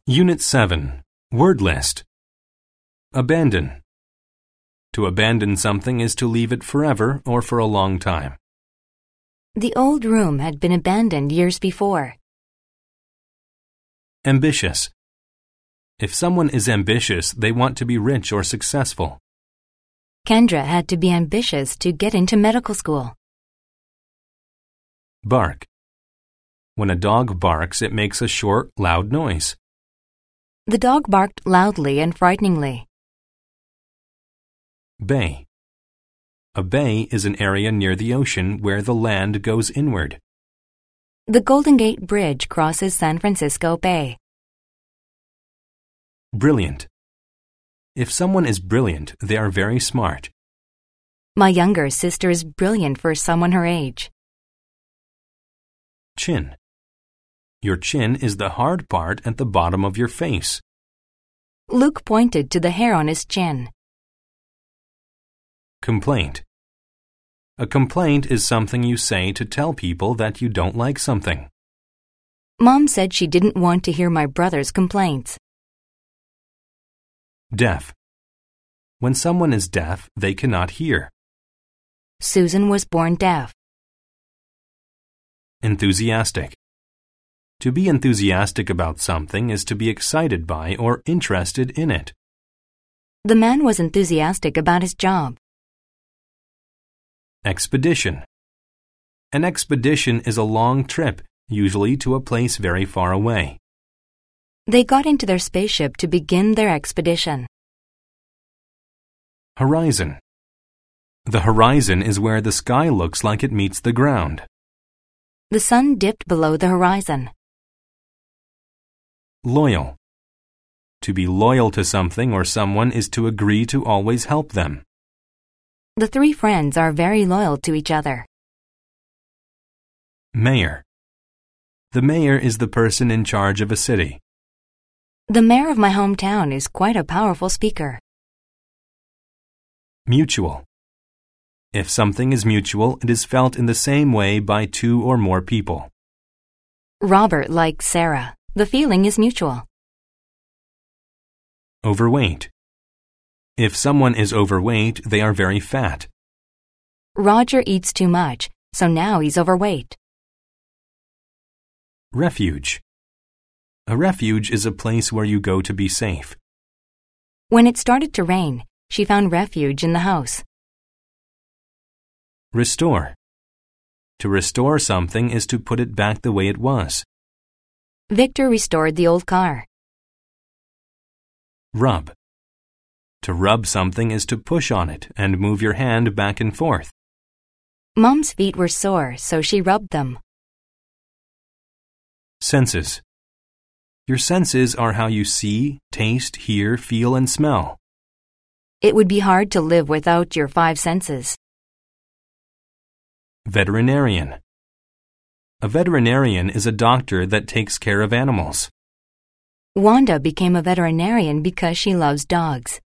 Unit 7. Word list. Abandon. To abandon something is to leave it forever or for a long time. The old room had been abandoned years before. Ambitious. If someone is ambitious, they want to be rich or successful. Kendra had to be ambitious to get into medical school. Bark. When a dog barks, it makes a short, loud noise. The dog barked loudly and frighteningly. Bay. A bay is an area near the ocean where the land goes inward. The Golden Gate Bridge crosses San Francisco Bay. Brilliant. If someone is brilliant, they are very smart. My younger sister is brilliant for someone her age. Chin. Your chin is the hard part at the bottom of your face. Luke pointed to the hair on his chin. Complaint. A complaint is something you say to tell people that you don't like something. Mom said she didn't want to hear my brother's complaints. Deaf. When someone is deaf, they cannot hear. Susan was born deaf. Enthusiastic. To be enthusiastic about something is to be excited by or interested in it. The man was enthusiastic about his job. Expedition. An expedition is a long trip, usually to a place very far away. They got into their spaceship to begin their expedition. Horizon. The horizon is where the sky looks like it meets the ground. The sun dipped below the horizon. Loyal. To be loyal to something or someone is to agree to always help them. The three friends are very loyal to each other. Mayor. The mayor is the person in charge of a city. The mayor of my hometown is quite a powerful speaker. Mutual. If something is mutual, it is felt in the same way by two or more people. Robert likes Sarah. The feeling is mutual. Overweight. If someone is overweight, they are very fat. Roger eats too much, so now he's overweight. Refuge. A refuge is a place where you go to be safe. When it started to rain, she found refuge in the house. Restore. To restore something is to put it back the way it was. Victor restored the old car. Rub. To rub something is to push on it and move your hand back and forth. Mom's feet were sore, so she rubbed them. Senses. Your senses are how you see, taste, hear, feel, and smell. It would be hard to live without your five senses. Veterinarian. A veterinarian is a doctor that takes care of animals. Wanda became a veterinarian because she loves dogs.